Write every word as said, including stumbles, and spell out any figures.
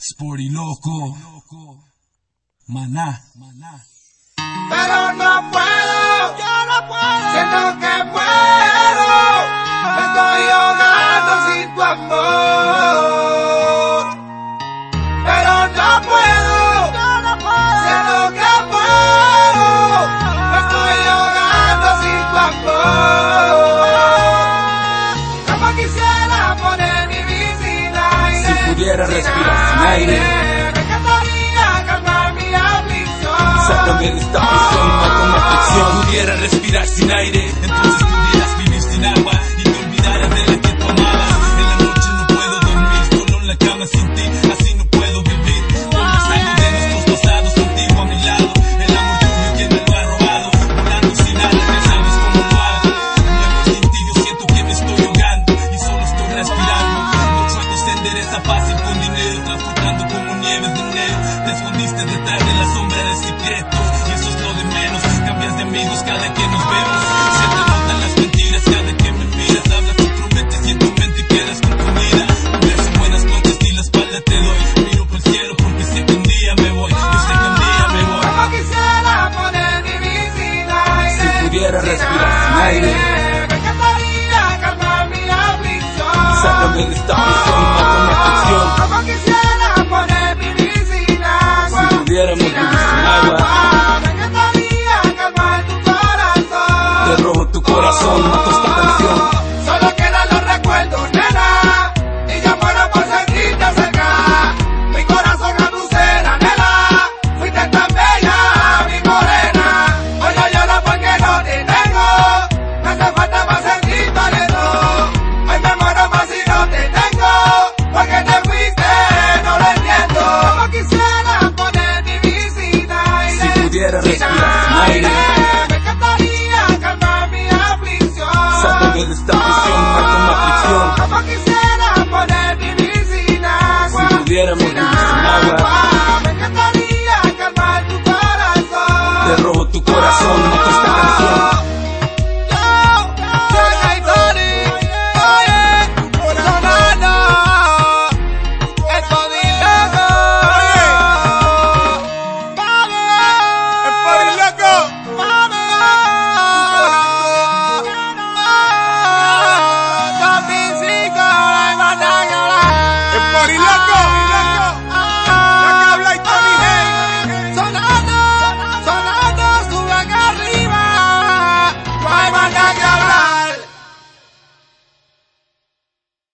Sporty Loco, Maná. Pero no puedo, yo no puedo, siento que muero, me estoy ahogando sin tu amor. Pero no puedo, yo no puedo, siento que muero, me estoy ahogando sin tu amor. Como quisiera poner mi vida sin aire, si pudiera respirar sin aire, sácame de esta prisión, mato una aflicción. Pudiera respirar sin aire, entonces pudieras vivir sin agua y te olvidaras de la que tú amabas. En la noche no puedo dormir, solo en la cama sin ti, así no puedo vivir. Con los años de nuestros pasados contigo a mi lado, el amor tuyo quien me lo ha robado. Volando sin alas, ya sabes cómo lo hago. Mi amor sin ti yo siento que me estoy ahogando y solo estoy respirando. No sueño se endereza fácil con dinero, transportando como nieve de enero. Te escondiste detrás de la sombra del secreto. Cada que nos vemos, se te notan las mentiras. Cada que me miras, hablas y prometes y en tu mente quedas confundida. Un beso, buenas noches y la espalda te doy. Miro por el cielo porque sé que un día me voy. Yo sé que un día me voy. Como quisiera poder vivir sin aire, si pudiera respirar sin aire, me encantaría calmar mi aflicción. Sácame de esta prisión, mata una aflicción. Como quisiera poder vivir sin agua, si pudiéramos vivir sin agua. Te robo tu corazón, mato esta canción. Solo quedan los recuerdos, nena, y yo muero por sentirte cerca. Mi corazón a tu cera, nena, fuiste tan bella, mi morena. Hoy yo lloro porque no te tengo, me hace falta más sentir tu aliento. Hoy me muero más si no te tengo, porque te fuiste, no lo entiendo. Como quisiera poder vivir sin aire, si pudiera respirar sin aire, de esta prisión, mato una aflicción. Como quisiera poder vivir sin agua, si pudiéramos